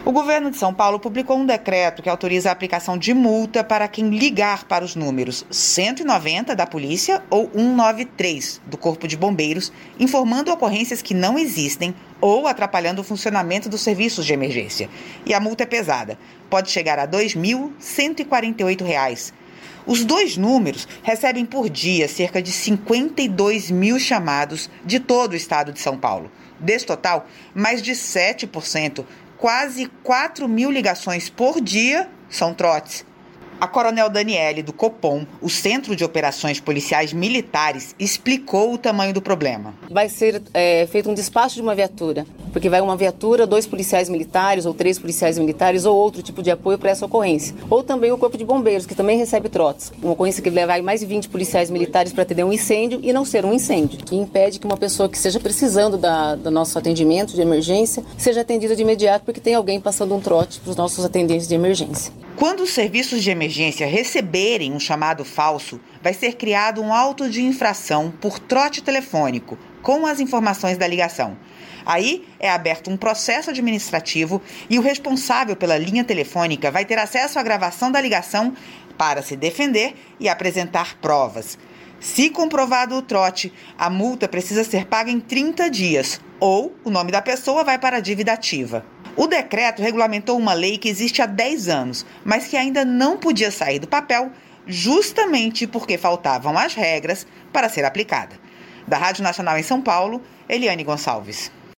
O governo de São Paulo publicou um decreto que autoriza a aplicação de multa para quem ligar para os números 190 da polícia ou 193 do Corpo de Bombeiros, informando ocorrências que não existem ou atrapalhando o funcionamento dos serviços de emergência. E a multa é pesada, pode chegar a R$ 2.148. Os dois números recebem por dia cerca de 52 mil chamados de todo o estado de São Paulo. Desse total, mais de 7%, quase 4 mil ligações por dia, são trotes. A coronel Daniele, do Copom, o Centro de Operações Policiais Militares, explicou o tamanho do problema. Vai ser feito um despacho de uma viatura, porque vai uma viatura, 2 policiais militares ou 3 policiais militares ou outro tipo de apoio para essa ocorrência. Ou também o Corpo de Bombeiros, que também recebe trotes. Uma ocorrência que levar mais de 20 policiais militares para atender um incêndio e não ser um incêndio, que impede que uma pessoa que esteja precisando do nosso atendimento de emergência seja atendida de imediato porque tem alguém passando um trote para os nossos atendentes de emergência. Quando os serviços de emergência receberem um chamado falso, vai ser criado um auto de infração por trote telefônico, com as informações da ligação. Aí é aberto um processo administrativo e o responsável pela linha telefônica vai ter acesso à gravação da ligação para se defender e apresentar provas. Se comprovado o trote, a multa precisa ser paga em 30 dias ou o nome da pessoa vai para a dívida ativa. O decreto regulamentou uma lei que existe há 10 anos, mas que ainda não podia sair do papel justamente porque faltavam as regras para ser aplicada. Da Rádio Nacional em São Paulo, Eliane Gonçalves.